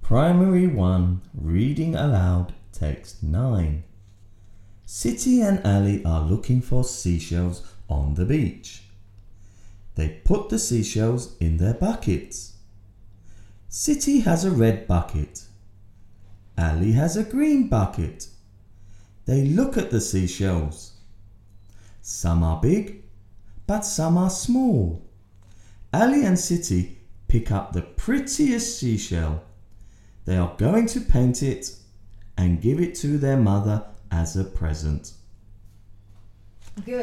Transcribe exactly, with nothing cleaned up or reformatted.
Primary one, Reading Aloud, Text nine. Siti and Ali are looking for seashells on the beach. They put the seashells in their buckets. Siti has a red bucket. Ali has a green bucket. They look at the seashells. Some are big, but some are small. Ali and Siti pick up the prettiest seashell. They are going to paint it and give it to their mother as a present. Good.